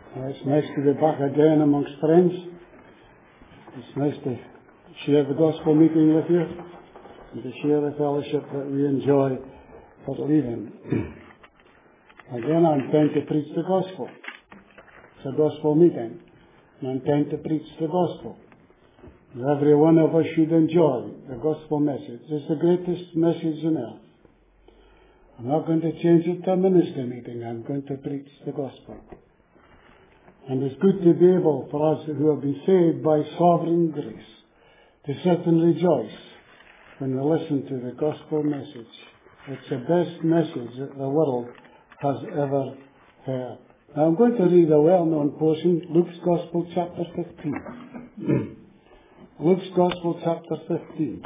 It's nice to be back again amongst friends. It's nice to share the gospel meeting with you and to share the fellowship that we enjoy at leaving. Again, I intend to preach the gospel. It's a gospel meeting, and I intend to preach the gospel. And every one of us should enjoy the gospel message. It's the greatest message on earth. I'm not going to change it to a ministry meeting. I'm going to preach the gospel. And it's good to be able for us who have been saved by sovereign grace to sit and rejoice when we listen to the gospel message. It's the best message that the world has ever heard. Now I'm going to read a well-known portion, Luke's Gospel, chapter 15. Luke's Gospel, chapter 15.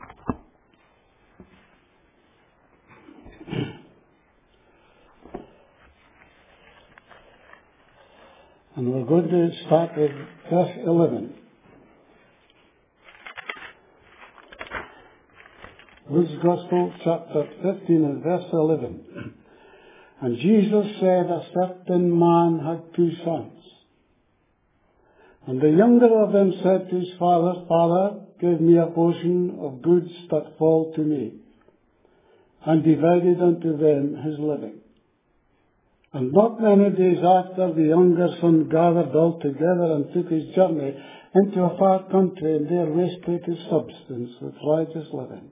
And we're going to start with verse 11. Luke's Gospel, chapter 15 and verse 11. And Jesus said, a certain man had 2 sons. And the younger of them said to his father, Father, give me a portion of goods that fall to me. And divided unto them his living. And not many days after, the younger son gathered all together and took his journey into a far country, and there wasted his substance with riotous living.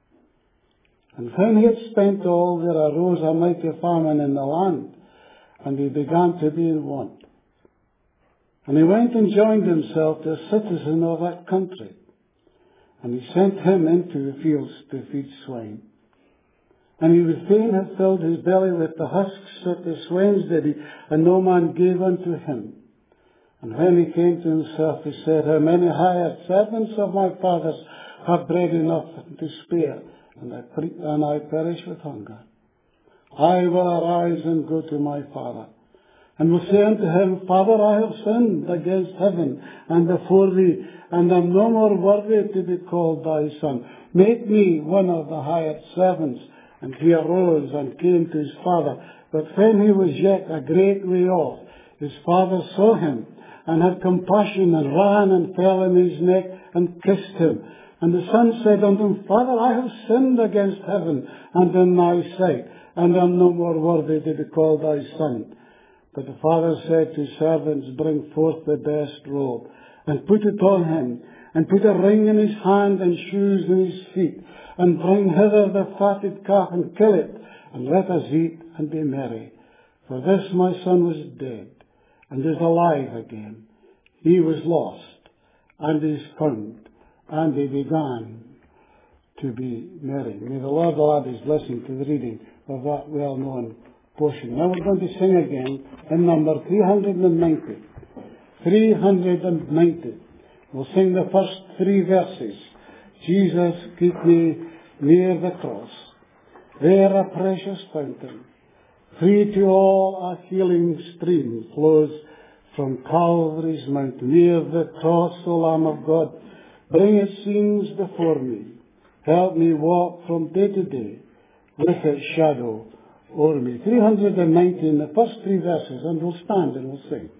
And when he had spent all, there arose a mighty famine in the land, and he began to be in want. And he went and joined himself to a citizen of that country, and he sent him into the fields to feed swine. And he would fain have filled his belly with the husks that the swains did, and no man gave unto him. And when he came to himself, he said, How many hired servants of my father's have bread enough to spare, and I perish with hunger. I will arise and go to my father, and will say unto him, Father, I have sinned against heaven and before thee, and am no more worthy to be called thy son. Make me one of the hired servants. And he arose and came to his father. But when he was yet a great way off, his father saw him, and had compassion, and ran and fell on his neck, and kissed him. And the son said unto him, Father, I have sinned against heaven, and in thy sight, and am no more worthy to be called thy son. But the father said to his servants, Bring forth the best robe, and put it on him, and put a ring in his hand, and shoes in his feet, and bring hither the fatted calf, and kill it, and let us eat and be merry. For this my son was dead, and is alive again. He was lost, and is found, and they began to be merry. May the Lord add his blessing to the reading of that well-known portion. Now we're going to sing again in number 390. 390. We'll sing the first 3 verses. Jesus, keep me near the cross, there a precious fountain, free to all a healing stream flows from Calvary's mountain. Near the cross, O Lamb of God, bring its scenes before me. Help me walk from day to day with its shadow over me. 390 in the first 3 verses, and we'll stand and we'll sing.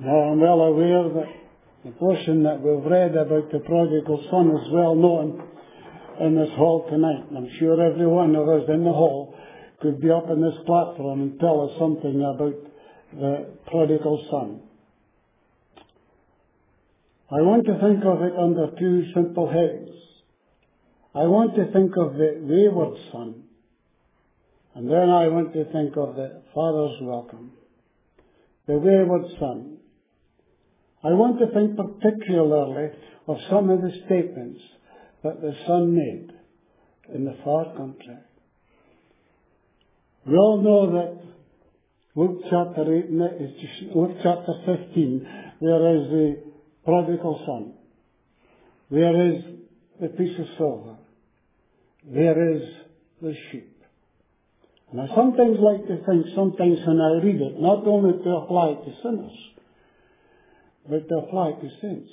Now, I'm well aware that the portion that we've read about the prodigal son is well known in this hall tonight. And I'm sure every one of us in the hall could be up on this platform and tell us something about the prodigal son. I want to think of it under two simple headings. I want to think of the wayward son, and then I want to think of the father's welcome. The wayward son. I want to think particularly of some of the statements that the son made in the far country. We all know that Luke chapter 15, there is the prodigal son. There is the piece of silver. There is the sheep. And I sometimes like to think, sometimes when I read it, not only to apply to sinners, but to apply to saints.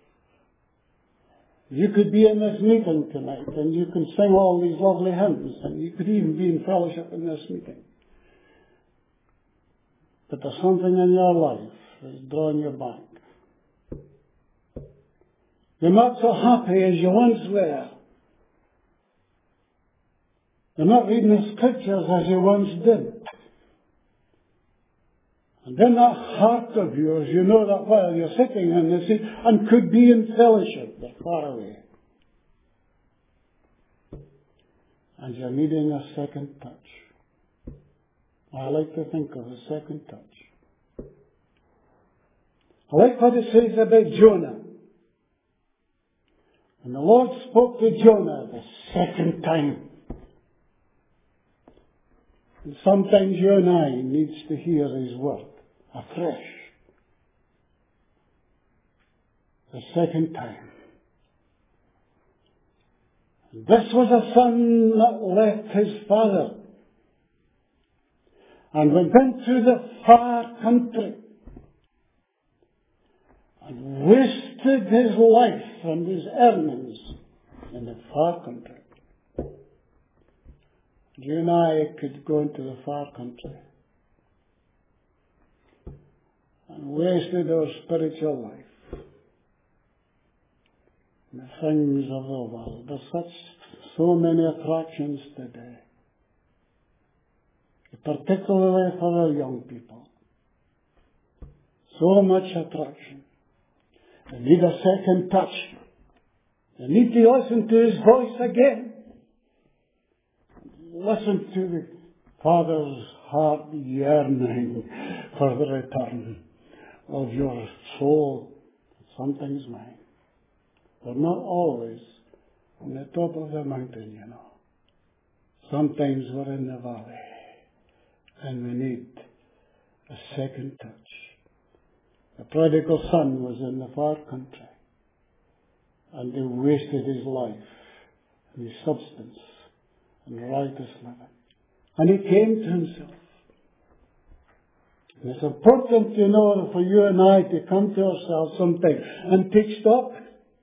You could be in this meeting tonight, and you can sing all these lovely hymns, and you could even be in fellowship in this meeting. But there's something in your life that's drawing you back. You're not so happy as you once were. You're not reading the scriptures as you once did. And in that heart of yours, you know that while you're sitting in the seat and could be in fellowship, but far away. And you're needing a second touch. I like to think of a second touch. I like what it says about Jonah. And the Lord spoke to Jonah the second time. And sometimes you and I needs to hear His word afresh. The second time. And this was a son that left his father and went into the far country and wasted his life and his earnings in the far country. You and I could go into the far country and wasted our spiritual life in the things of the world. There's so many attractions today, particularly for our young people. So much attraction. They need a second touch. They need to listen to His voice again. Listen to the Father's heart yearning for the return of your soul. Sometimes mine. We're not always on the top of the mountain, you know. Sometimes we're in the valley. And we need a second touch. The prodigal son was in the far country. And he wasted his life and his substance and righteous living. And he came to himself. And it's important, you know, for you and I to come to ourselves sometime and take stock.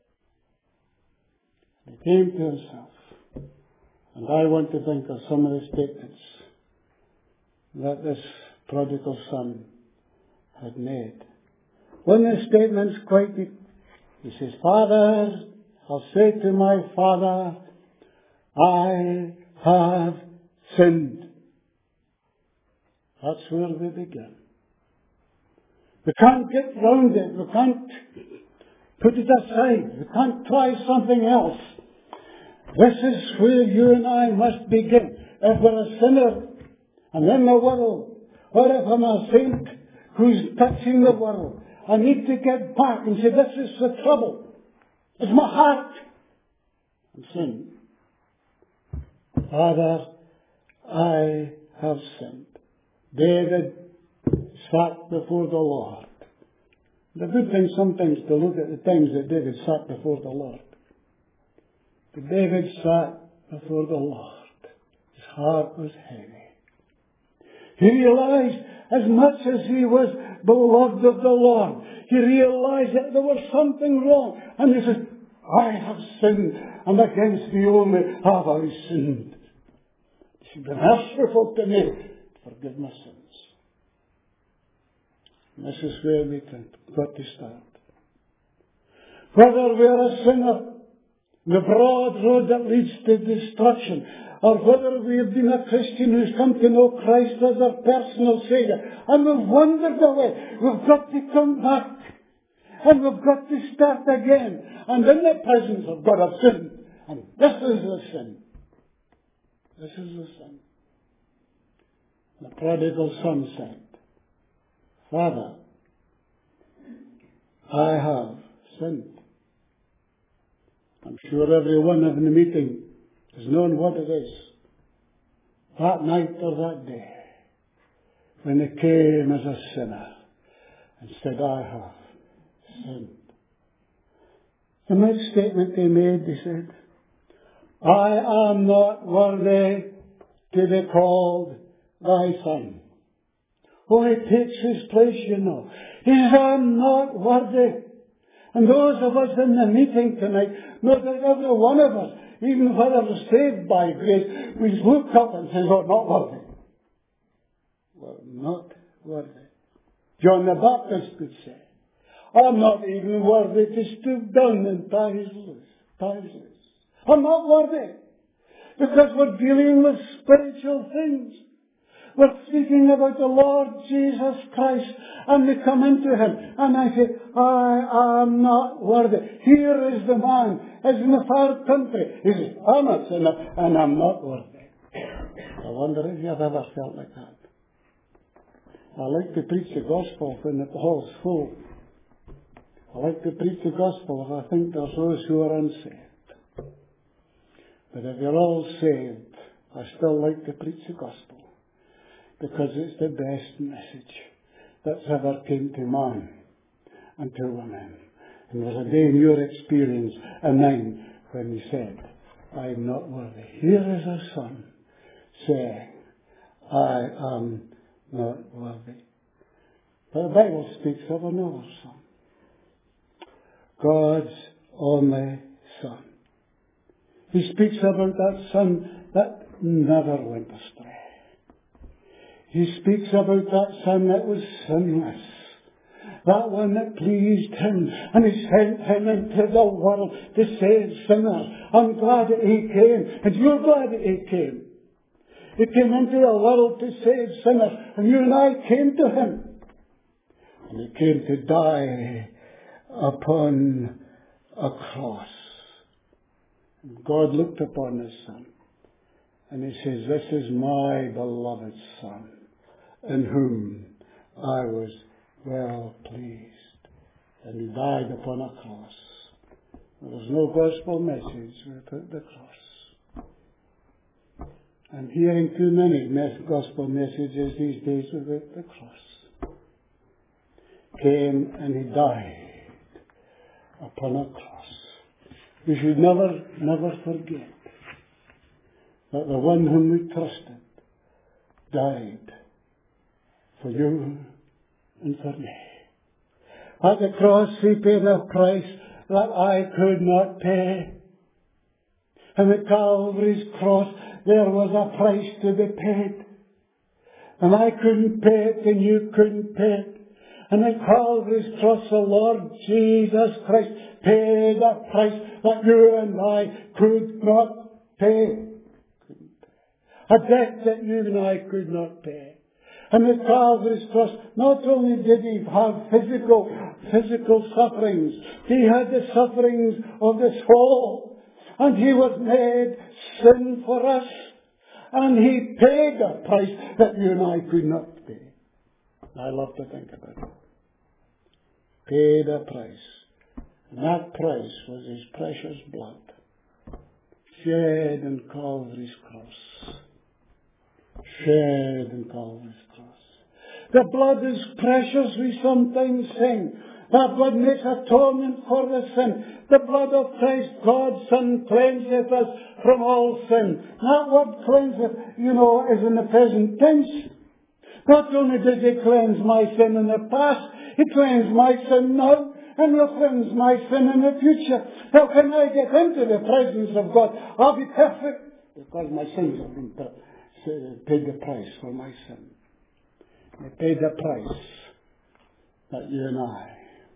He came to himself. And I want to think of some of the statements that this prodigal son had made. One of the statements quite, he says, Father, I'll say to my father, I have sinned. That's where we begin. We can't get round it. We can't put it aside. We can't try something else. This is where you and I must begin. If we're a sinner and in the world, or if I'm a saint who's touching the world, I need to get back and say, this is the trouble. It's my heart. And sin. Father, I have sinned. David sat before the Lord. The good thing sometimes to look at the times that David sat before the Lord. But David sat before the Lord. His heart was heavy. He realized as much as he was beloved of the Lord, he realized that there was something wrong. And he said, I have sinned, and against thee only have I sinned. Be merciful to me, forgive my sins. This is where we got to start. Whether we are a sinner, the broad road that leads to destruction, or whether we have been a Christian who's come to know Christ as our personal Saviour, and we've wandered away, we've got to come back, and we've got to start again. And in the presence of God I've sinned, and this is the sin. This is the sin. The prodigal son said, Father, I have sinned. I'm sure everyone in the meeting has known what it is, that night or that day, when he came as a sinner and said, I have sinned. The next statement they made, they said, I am not worthy to be called thy son. Oh, he takes his place, you know. He says, I'm not worthy. And those of us in the meeting tonight know that every one of us, even whether we're saved by grace, we look up and say, oh, not worthy. Well, not worthy. John the Baptist could say, I'm not even worthy to stoop down and tie his loose. I'm not worthy. Because we're dealing with spiritual things. We're speaking about the Lord Jesus Christ, and we come into Him, and I say, I am not worthy. Here is the man, as in a far country. He says, I'm a sinner, and I'm not worthy. I wonder if you've ever felt like that. I like to preach the gospel when the hall's full. I like to preach the gospel if I think there's those who are unsaved. But if you're all saved, I still like to preach the gospel, because it's the best message that's ever came to man and to woman. And there's a day in your experience and mine when he said, I'm not worthy. Here is a son saying, I am not worthy. But the Bible speaks of another son, God's only Son. He speaks about that Son that never went astray. He speaks about that Son that was sinless, that one that pleased Him, and He sent Him into the world to save sinners. I'm glad that He came, and you're glad that He came. He came into the world to save sinners, and you and I came to Him. And He came to die upon a cross. And God looked upon His Son, and He says, this is my beloved Son, in whom I was well pleased. And He died upon a cross. There was no gospel message without the cross. I'm hearing too many gospel messages these days without the cross. Came and He died upon a cross. We should never forget that the one whom we trusted died for you and for me. At the cross He paid a price that I could not pay. And at Calvary's cross there was a price to be paid. And I couldn't pay it and you couldn't pay it. And at Calvary's cross the Lord Jesus Christ paid a price that you and I could not pay. A debt that you and I could not pay. And at Calvary's cross, not only did He have physical sufferings, He had the sufferings of the soul. And He was made sin for us. And He paid a price that you and I could not pay. I love to think about it. Paid a price. And that price was His precious blood, shed in Calvary's cross. Shed in Calvary's cross. The blood is precious, we sometimes sing. That blood makes atonement for the sin. The blood of Christ, God's Son, cleanseth us from all sin. That word cleanseth, is in the present tense. Not only did He cleanse my sin in the past, He cleansed my sin now, and He'll cleanse my sin in the future. Now when I get into the presence of God, I'll be perfect, because my sins have been paid the price for my sin. He paid the price that you and I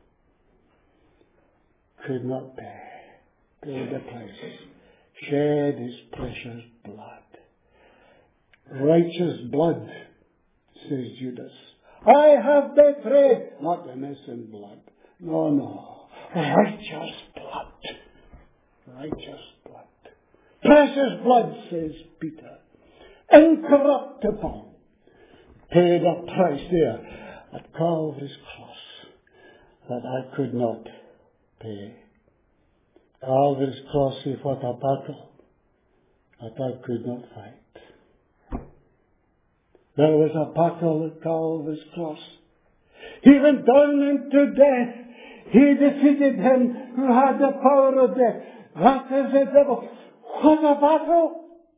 could not pay the price. Shed His precious blood. Righteous blood, says Judas. I have betrayed, not innocent blood. No. Righteous blood. Righteous blood. Precious blood, says Peter. Incorruptible. Paid a price there at Calvary's cross that I could not pay. Calvary's cross, He fought a battle that I could not fight. There was a battle at Calvary's cross. He went down into death. He defeated him who had the power of death. That is the devil. What a battle!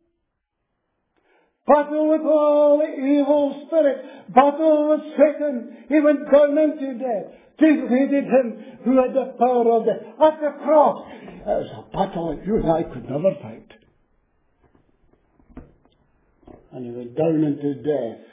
Battle with all the evil spirits. Battle with Satan. He went down into death. Defeated him who had the power of death. At the cross. It was a battle that you and I could never fight. And He went down into death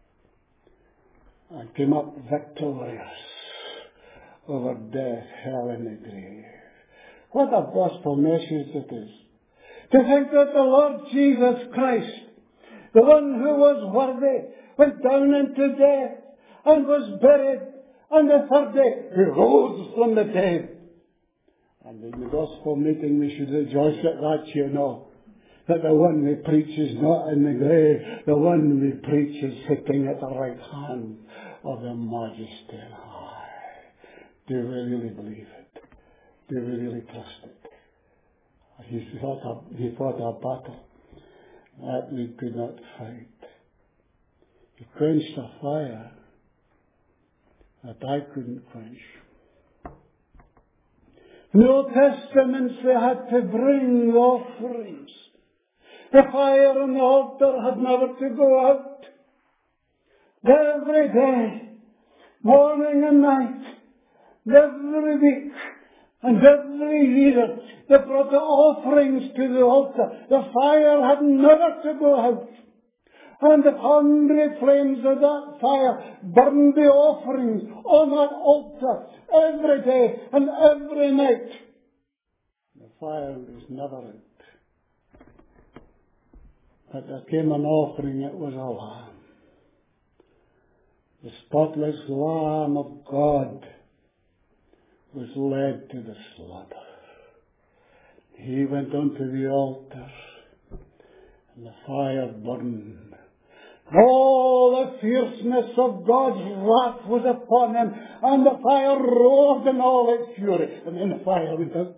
and came up victorious over death, hell, and the grave. What a gospel message it is. To think that the Lord Jesus Christ, the one who was worthy, went down into death and was buried, and the third day He rose from the dead. And in the gospel meeting we should rejoice at that, you know. That the one we preach is not in the grave. The one we preach is sitting at the right hand of the Majesty on high. Do we really believe it? Do we really trust it? He fought a battle that we could not fight. He quenched a fire that I couldn't quench. In the Old Testament they had to bring offerings. The fire on the altar had never to go out. Every day, morning and night, every week, and every year, they brought the offerings to the altar. The fire had never to go out. And the hungry flames of that fire burned the offerings on that altar every day and every night. The fire was never out. But there came an offering, it was a lamb. The spotless Lamb of God was led to the slaughter. He went onto the altar, and the fire burned. All the fierceness of God's wrath was upon him, and the fire roared in all its fury. And then the fire went out.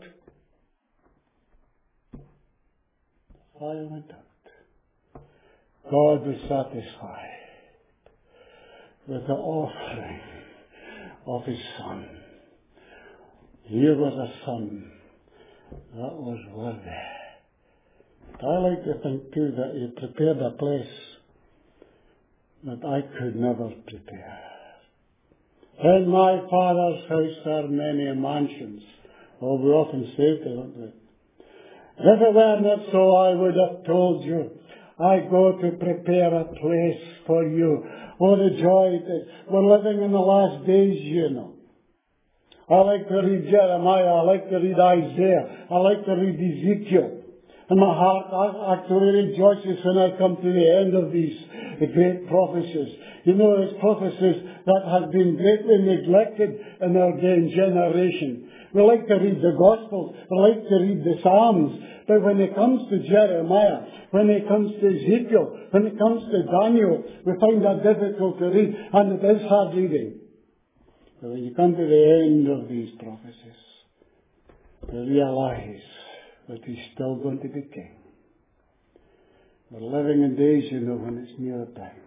The fire went out. God was satisfied with the offering of His Son. Here was a Son that was worthy. I like to think too that He prepared a place that I could never prepare. In my Father's house are many mansions. Oh, we often say it, don't we? If it were not so, I would have told you. I go to prepare a place for you. Oh, the joy that we're living in the last days, you know. I like to read Jeremiah. I like to read Isaiah. I like to read Ezekiel. And my heart actually rejoices when I come to the end of these great prophecies. You know, it's prophecies that have been greatly neglected in our day and generation. We like to read the Gospels. We like to read the Psalms. But when it comes to Jeremiah, when it comes to Ezekiel, when it comes to Daniel, we find that difficult to read, and it is hard reading. But when you come to the end of these prophecies, you realize that He's still going to be king. We're living in days, you know, when it's near time.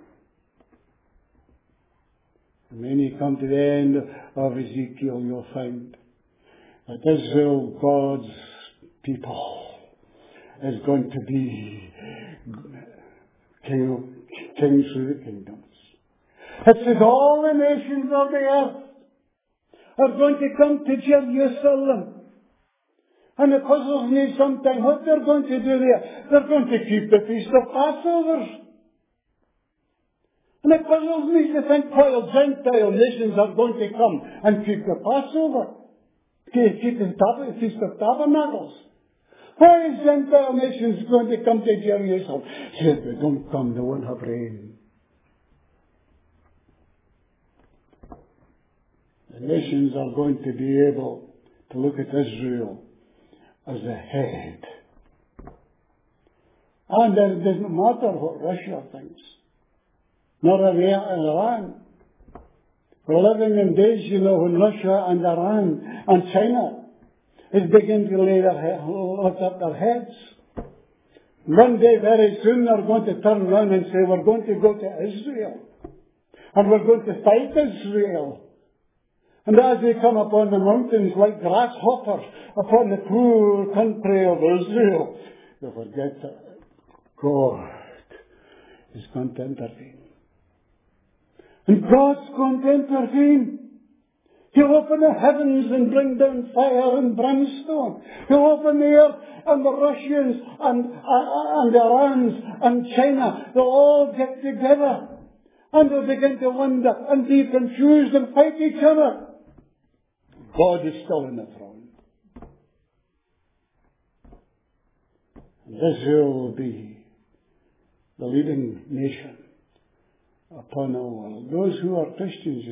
And when you come to the end of Ezekiel, you'll find that Israel, God's people, is going to be kings through the kingdoms. It says all the nations of the earth are going to come to Jerusalem. And the puzzles need some time. What they're going to do there? They're going to keep the Feast of Passover. And And it puzzles me to think while Gentile nations are going to come and keep the Passover, keep the Feast of Tabernacles. Why is Gentile nations going to come to Jerusalem? If they don't come, they won't have rain. The nations are going to be able to look at Israel as a head. And it doesn't matter what Russia thinks, nor Iran. We're living in days, when Russia and Iran and China is beginning to lift up their heads. One day, very soon, they're going to turn around and say, we're going to go to Israel. And we're going to fight Israel. And as they come upon the mountains like grasshoppers upon the poor country of Israel, they forget that God is going to intervene. And God's going to intervene. He'll open the heavens and bring down fire and brimstone. He'll open the earth, and the Russians and the Irans and China, they'll all get together. And they'll begin to wonder and be confused and fight each other. God is still in the throne. And Israel will be the leading nation upon the world. Those who are Christians,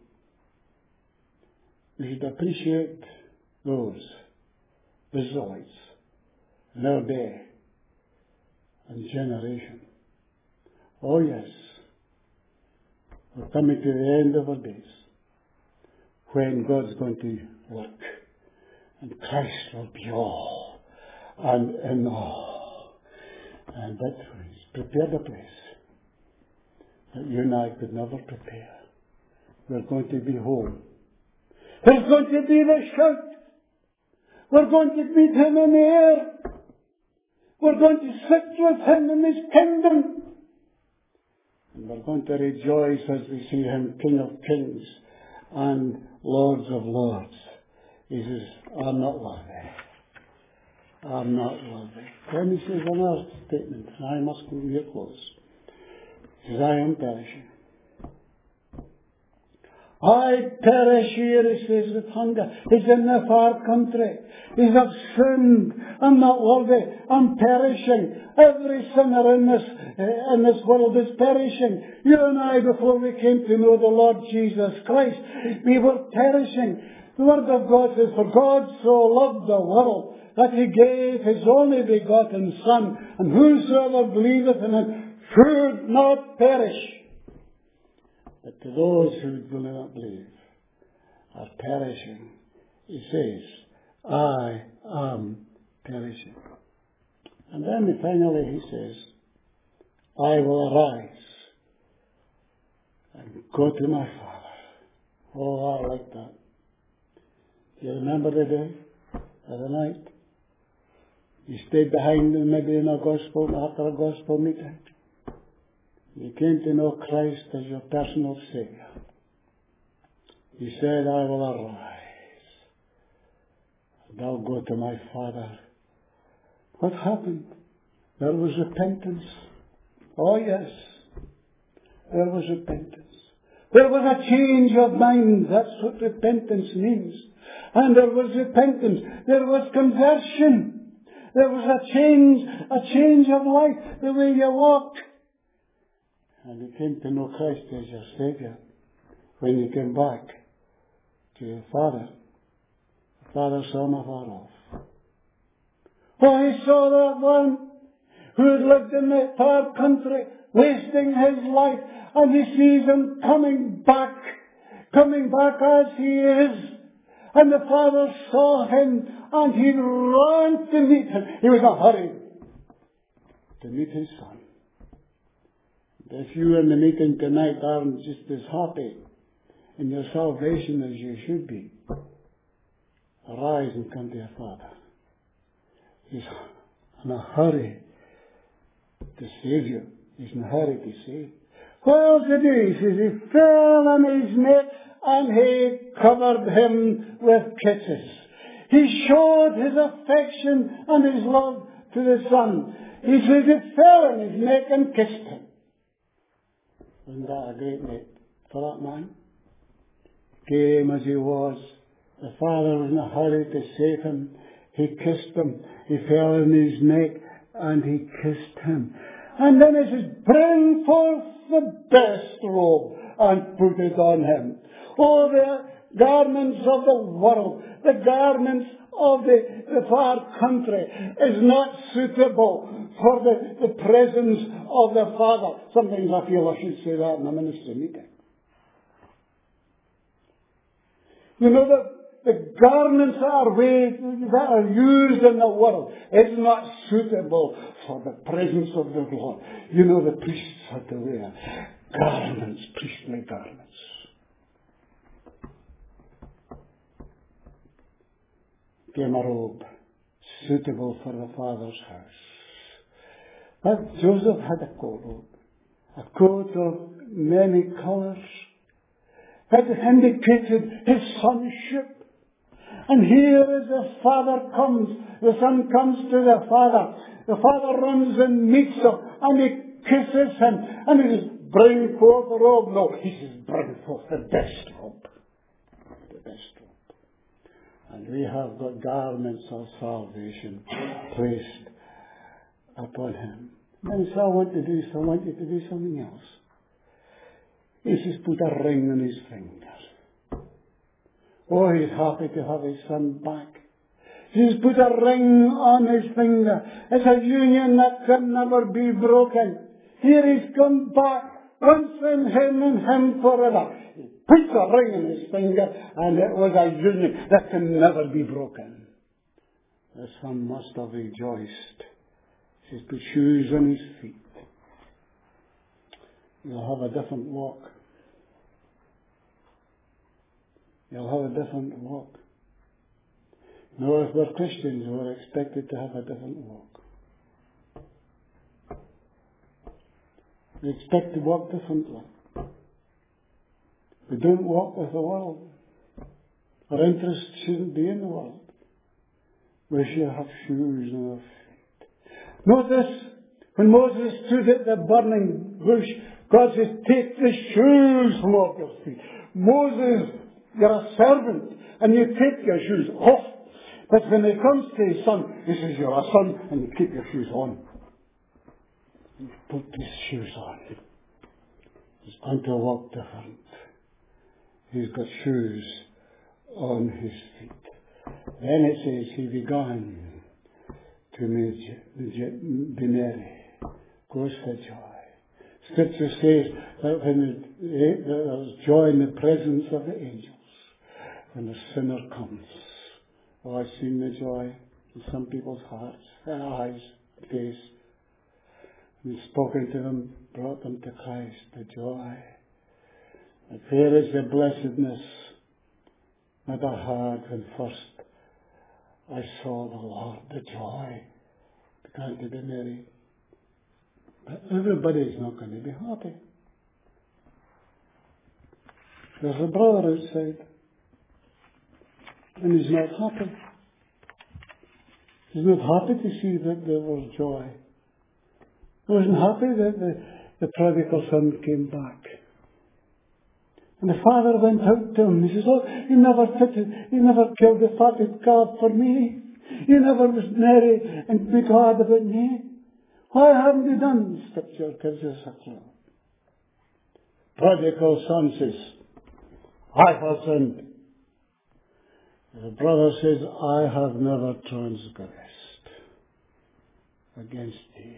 we should appreciate those Israelites in our day and generation. Oh yes, we're coming to the end of our days when God's going to work and Christ will be all and in all. And that He's prepared a place that you and I could never prepare. We're going to be home. There's going to be the shout. We're going to meet Him in the air. We're going to sit with Him in His kingdom. And we're going to rejoice as we see Him King of Kings and Lords of Lords. He says, I'm not worthy. I'm not worthy. Then He says another statement, and I must go here close. He says, I am perishing. I perish here, he says, with hunger. He's in the far country. He's have sinned. I'm not worthy. I'm perishing. Every sinner in this world is perishing. You and I, before we came to know the Lord Jesus Christ, we were perishing. The Word of God says, for God so loved the world that He gave His only begotten Son, and whosoever believeth in Him should not perish. But to those who do not believe are perishing, He says, I am perishing. And then finally He says, I will arise and go to my Father. Oh, I like that. Do you remember the day or the night? You stayed behind them maybe in a gospel, after a gospel meeting. You came to know Christ as your personal Savior. You said, I will arise and I'll go to my Father. What happened? There was repentance. Oh yes, there was repentance. There was a change of mind. That's what repentance means. And there was repentance. There was conversion. There was a change of life, the way you walked. And you came to know Christ as your Savior when you came back to your Father. The Father saw him afar off. Oh, He saw that one who had lived in that far country, wasting his life, and He sees him coming back as he is. And the Father saw him, and He ran to meet him. He was in a hurry to meet His Son. If you in the meeting tonight aren't just as happy in your salvation as you should be, arise and come to your Father. He's in a hurry to save you. He's in a hurry to save. What else did He do? He says He fell on His neck and He covered him with kisses. He showed His affection and His love to the Son. He says He fell on His neck and kissed Him. Wasn't that a great night for that man? Game as he was, the father was in a hurry to save him. He kissed him. He fell on his neck and he kissed him. And then he says, bring forth the best robe and put it on him. Oh, the garments of the world, the garments of the far country is not suitable for the presence of the Father. Sometimes I feel I should say that in a ministry meeting. You know, the garments that are used in the world is not suitable for the presence of the Lord. You know, the priests had to wear garments, priestly garments. Came a robe suitable for the Father's house. But Joseph had a coat of many colours. That indicated his sonship. And here as the Father comes, the Son comes to the Father. The Father runs and meets him, and he kisses him, and he says, bring forth the robe. No, he says, bring forth the best robe. The best robe. And we have got garments of salvation placed upon him. And so I want you to do something else. He says, put a ring on his finger. Oh, he's happy to have his son back. He's put a ring on his finger. It's a union that can never be broken. Here he's come back, once in him and him forever. He puts a ring on his finger, and it was a union that can never be broken. The son must have rejoiced. He's put shoes on his feet. You'll have a different walk. You'll have a different walk. No, if we're Christians, we're expected to have a different walk. We expect to walk differently. We don't walk with the world. Our interest shouldn't be in the world. We should have shoes on our feet. Notice, when Moses stood at the burning bush, God says, take the shoes from off your feet. Moses, you're a servant, and you take your shoes off. But when he comes to his son, he says, you're a son, and you keep your shoes on. And you put these shoes on. He's going to walk different. He's got shoes on his feet. Then it says, he began to be merry. Goes for joy. Scripture says that when there's joy in the presence of the angels, when the sinner comes. Oh, I've seen the joy in some people's hearts, eyes, face. And spoken to them, brought them to Christ, the joy. And where is the blessedness that I had when first I saw the Lord, the joy, began to be merry. But everybody's not going to be happy. There's a brother outside, and he's not happy. He's not happy to see that there was joy. He wasn't happy that the prodigal son came back. And the father went out to him. He says, oh, you never killed the fatted calf for me. You never was merry and be glad about me. Why haven't you done? Scripture gives us a clue. Prodigal son says, I have sinned. The brother says, I have never transgressed against thee.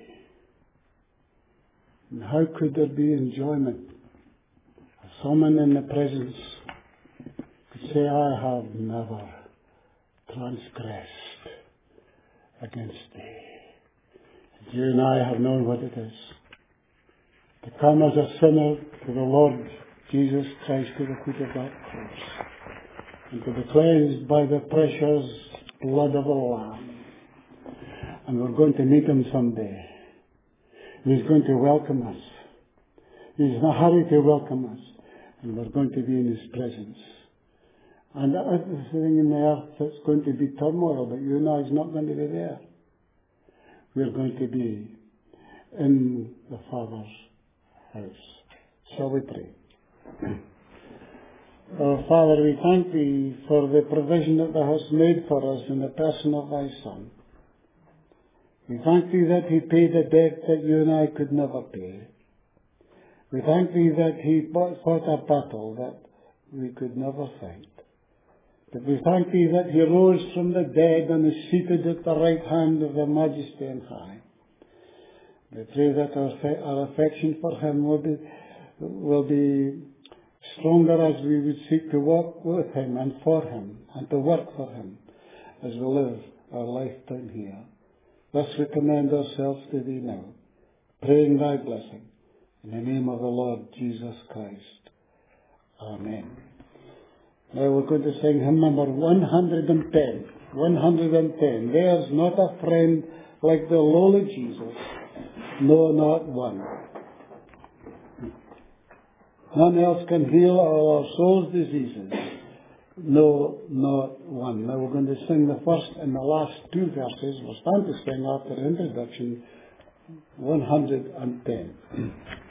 And how could there be enjoyment? Someone in the presence could say, I have never transgressed against thee. You and I have known what it is to come as a sinner to the Lord Jesus Christ to the foot of that cross, and to be cleansed by the precious blood of the Lamb. And we're going to meet him someday. He's going to welcome us. He's in a hurry to welcome us. And we're going to be in his presence. And everything in the earth that's going to be turmoil, but you and I is not going to be there. We're going to be in the Father's house. Shall we pray? Oh, Father, we thank Thee for the provision that Thou hast made for us in the person of Thy Son. We thank Thee that He paid a debt that you and I could never pay. We thank Thee that He fought a battle that we could never fight. But we thank Thee that He rose from the dead and is seated at the right hand of the Majesty on high. We pray that our affection for Him will be stronger as we would seek to walk with Him and for Him and to work for Him as we live our life down here. Thus we commend ourselves to Thee now, praying Thy blessing in the name of the Lord Jesus Christ. Amen. Now we're going to sing hymn number 110. 110. There's not a friend like the lowly Jesus, no, not one. None else can heal all our soul's diseases. No, not one. Now we're going to sing the first and the last two verses. We'll stand to sing after the introduction, 110.